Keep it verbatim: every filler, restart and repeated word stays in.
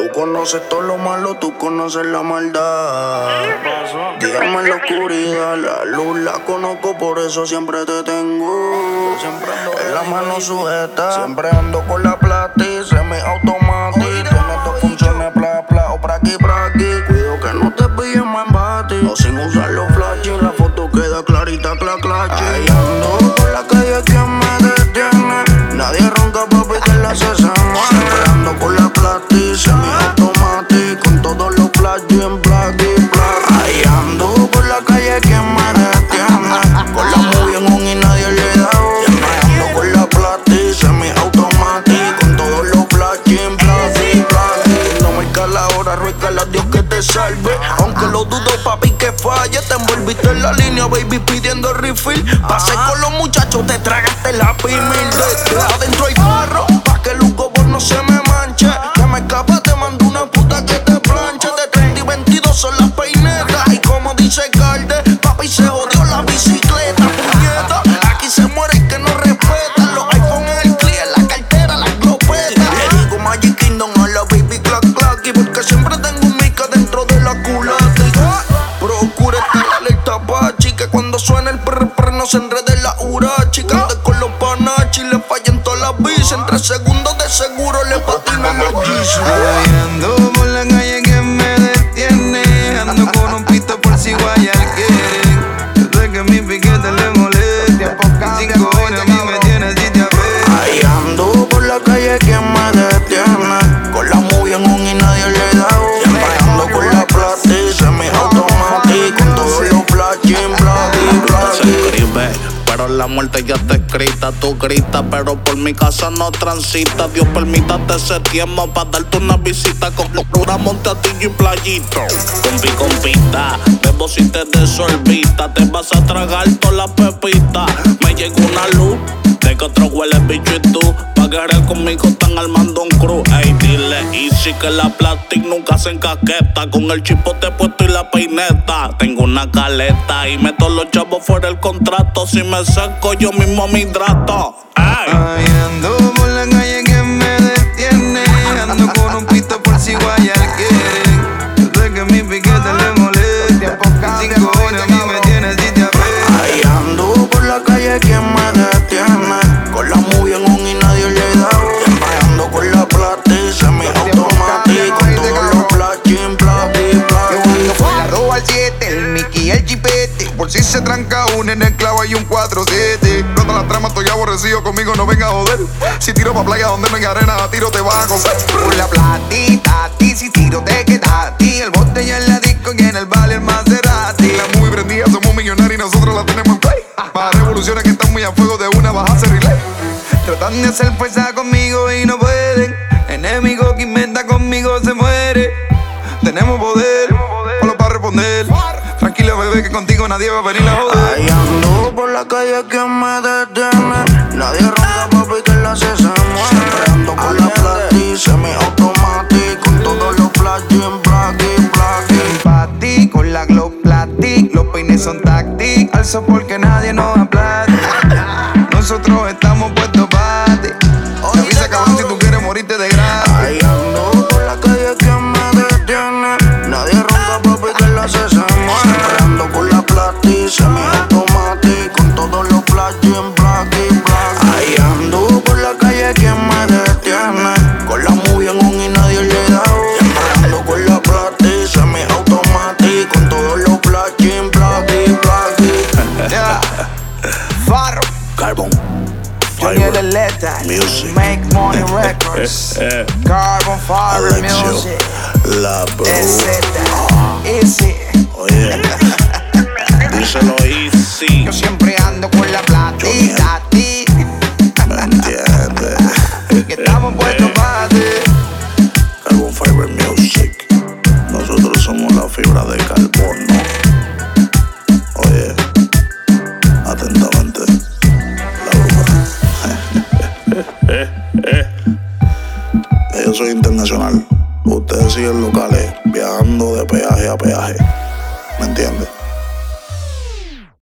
Tú conoces todo lo malo, tú conoces la maldad. Dígame en la oscuridad, la luz la conozco, por eso siempre te tengo. Siempre ando en la mano sujeta, siempre ando con la plata y semi-automático. Tiene dos funciones, bla, bla, o pra aquí, pra aquí. Cuido que no te pillen más embate, o sin usar los flashes, la foto queda clarita, cla, clache. Ahí ando por la calle, ¿quién me detiene? Nadie ronca, papi, que la se siempre ando con la plata y semi-automático, con todos los flashes en black y black. Ahí ando por la calle, ¿quién me detiene? Con la movie en un y nadie le da. Siempre ando con la plata y semi-automático, con todos los flashes en black y black. No marca la hora, ruégale a Dios que te salve. Aunque lo dudo, papi, que falle. Te envolviste en la línea, baby, pidiendo refill. Pasé con los muchachos, te tragaste la pimil. De adentro hay barro, pa' que el Hugo Boss no se me manche. Que me escapa, te mando una puta que te planche. De treinta y veintidós son las peinetas. Y como dice Calde, papi, se jodió la bicicleta, puñeta. Aquí se muere el que no respeta. Los iPhone en el clear, la cartera, la glopeta. Le digo Magic Kingdom a la baby clack clack. Y porque siempre tengo un mica dentro de la culata. Procura estar alerta, pachi, que cuando suena el prr prr no se enrede la urachi. Que ande con los panachi, le fallen todas las bicis. En tres segundos de seguro le patinan los Yeezy. Ando por la calle, ¿quién me detiene? Ando con un pito por si guayar quieren. Yo sé que mi piquete le molesta. Cinco horas a mí me tiene si te apetece. Ahí ando por la calle, ¿quién me detiene? Con la movie en un y nadie le da. Siempre ando con la plata y semi-automático, con todos los flashes en black y black. Se escribe, pero la muerte ya está escrita. Tú gritas, pero por mi casa no transita. Dios permítate ese tiempo para darte una visita. Con locura, montatillo y playito. Compi, compita, bebo si te desorbita. Te vas a tragar toda la pepita. Me llegó una luz de que otro huele bicho y tú. Pa' querer conmigo están armando un crew. Ey, dile easy que la plastic nunca se encaqueta. Con el chipote puesto y la peineta. Tengo una caleta y meto los chavos fuera el contrato. Si me seco yo mismo me hidrato. Ey. Ay, ando por la calle, ¿quién me detiene? Ando con un pito por si guayar quieren. Yo sé que mi piquete le molesta. Cinco horas a mí me tiene si te apetece. Ahí ando por la calle, ¿quién me detiene? Con la movie en un y nadie le da. Siempre ando con la plata y semi-automático, con todos los flashes en black y black. Cuando fue la roba al siete, el Mickey y el chipete. Por si se tranca uno en el clavo hay un cuatro siete. Cuando la trama estoy aborrecido, conmigo no venga a joder. Si tiro pa' playa donde no hay arena, a tiro te vas a coser. Por la platita, a ti si tiro te queda a ti. El botella en la disco y en el vale el Maserati. La muy prendida, somos millonarios y nosotros la tenemos en play. Para revoluciones que están muy a fuego, de una vas a hacer relay. Tratan de hacer fuerza conmigo y no pueden. Enemigo que inventa conmigo se muere. Tenemos poder, solo para responder. Tranquila, bebé, que contigo nadie va a venir a joder. Ahí ando por la calle, ¿quién me detiene? Nadie ronca, papi, que la se se muere. Siempre ando con la plata y semi-automático, con todos los flashes en black y black. Pati, con la glow plastic. Los peines son táctic. Alzo porque nadie nos aplaude. Nosotros estamos puestos para ti. Te avisa, cabrón, si tú quieres morirte de gratis. Ahí ando por la calle, ¿quién me detiene? Nadie ronca, papi, que la se se muere. Siempre ando con la plata y semi-automático, con todos los flashes en black y black. Ahí ando por la calle, ¿quién me detiene? Con la movie en un y nadie le da. Siempre ando con la plata y semi-automático, con todos los flashes en black y black. Yeah. Farro, Carbon, Junior the Letter, Music. Make Money Records, Carbon Fiber Alexio, Music, la bro. S Z, Easy. Oye, díselo easy. Yo siempre ando con la platita, ti. ¿Me entiendes? Que estamos puestos para ti. Carbon Fiber Music. Nosotros somos la fibra de carbono. Oye, atentamente, la bruja. Yo soy internacional. Ustedes siguen locales, viajando de peaje a peaje. ¿Me entiendes?